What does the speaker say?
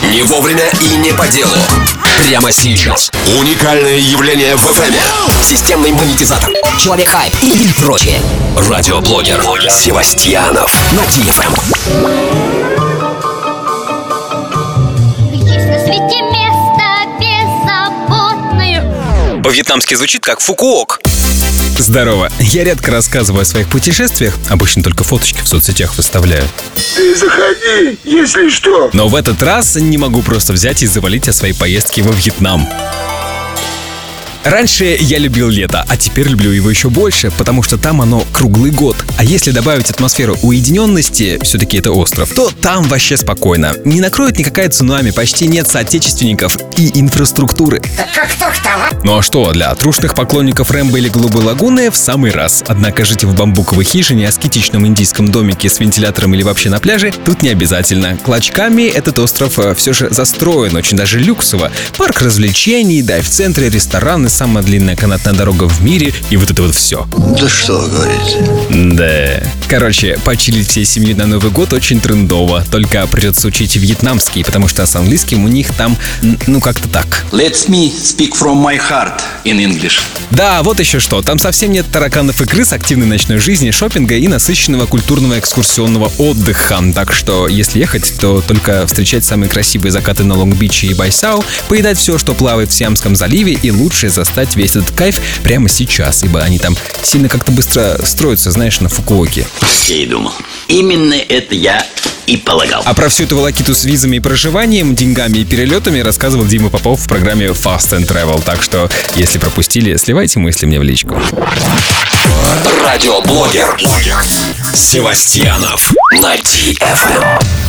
Не вовремя и не по делу. Прямо сейчас. Уникальное явление в FM. Системный монетизатор, Человек-хайп и прочее. Радиоблогер Севастьянов на DFM. Есть на свете место беззаботное. По-вьетнамски звучит как «фукуок». Здорово. Я редко рассказываю о своих путешествиях, обычно только фоточки в соцсетях выставляю. Ты заходи, если что. Но в этот раз не могу просто взять и завалить о своей поездке во Вьетнам. Раньше я любил лето, а теперь люблю его еще больше, потому что там оно круглый год. А если добавить атмосферу уединенности, все-таки это остров, то там вообще спокойно. Не накроет никакая цунами, почти нет соотечественников и инфраструктуры. Ну а что, для трушных поклонников Рэмбо или Голубой лагуны в самый раз. Однако жить в бамбуковой хижине, аскетичном индийском домике с вентилятором или вообще на пляже тут не обязательно. Клочками этот остров все же застроен, очень даже люксово. Парк развлечений, дайв-центры, рестораны, самая длинная канатная дорога в мире и вот это вот все. Да что вы говорите? Да. Короче, почилить всей семьей на Новый год очень трендово. Только придется учить вьетнамский, потому что с английским у них там, как-то так. Let me speak from my heart in English. Да, вот еще что. Там совсем нет тараканов и крыс, активной ночной жизни, шопинга и насыщенного культурного экскурсионного отдыха. Так что, если ехать, то только встречать самые красивые закаты на Лонг-Биче и Байсау, поедать все, что плавает в Сиамском заливе, и лучше застать весь этот кайф прямо сейчас, ибо они там сильно как-то быстро строятся, знаешь, на Фукуоке. Я и думал. Именно это я и полагал. А про всю эту волокиту с визами и проживанием, деньгами и перелетами рассказывал Дима Попов в программе Fast and Travel. Так что, если пропустили, сливайте мысли мне в личку. Радиоблогер Севастьянов на DFM.